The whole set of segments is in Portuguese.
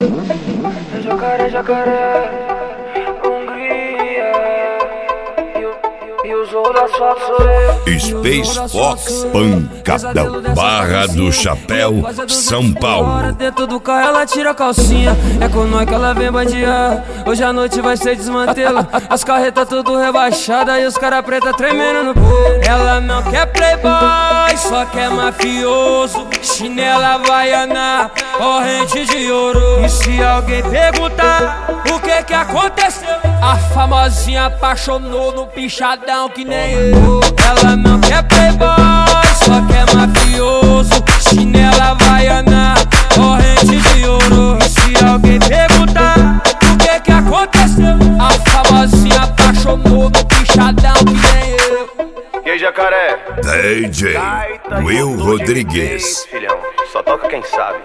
Jacaré, jacaré, Hungria. E o Zorro do asfalto sou eu. Space Fox, pancadão, Barra do Chapéu, São Paulo. Dentro do carro ela tira a calcinha, é com nós que ela vem bandear. Hoje a noite vai ser desmantela, as carretas tudo rebaixadas e os cara preta tremendo no peito. Ela não quer playboy, só quer mafioso. Chinela havaiana, corrente de ouro. E se alguém perguntar o que aconteceu, a famosinha apaixonou no pichadão que nem eu. Ela não quer playboy, só quer mafioso. Chinela havaiana, corrente de ouro. E se alguém perguntar o que aconteceu, a famosinha apaixonou no pichadão que nem eu. E aí, jacaré? DJ Will Rodrigues. Filhão, só toca quem sabe.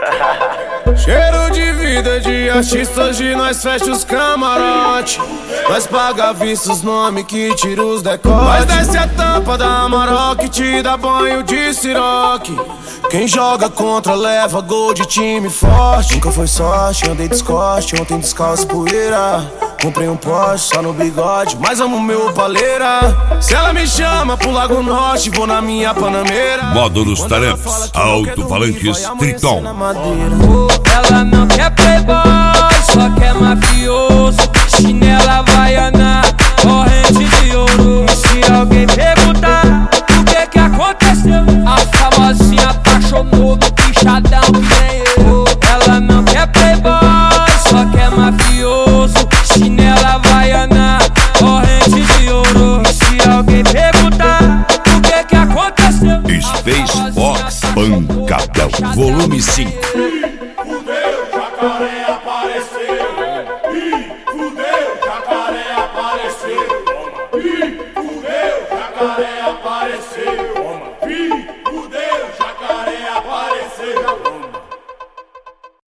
Cheiro de vida de artista, hoje nós fecha os camarote. Nós paga à vista os nomes que tira os decotes. Nós desce a tampa da Amarok, te dá banho de siroque. Quem joga contra leva gol de time forte. Nunca foi sorte, andei descoste, ontem descalço poeira. Comprei um Porsche só no bigode, mas amo meu paleira. Se ela me chama pro Lago Norte, vou na minha Panameira. Módulos tarefas, alto-falantes, Triton. Ela não quer playboy, só quer mafioso. Chinela havaiana, corrente de ouro. E se alguém perguntar o que aconteceu, a famosinha apaixonou no pichadão que nem eu. Ela não quer playboy, só quer mafioso. Chinela havaiana, corrente de ouro. E se alguém perguntar o que aconteceu, Space Fox, pancadão, volume 5. Fudeu, jacaré apareceu. Fudeu, jacaré apareceu. Fudeu, jacaré apareceu.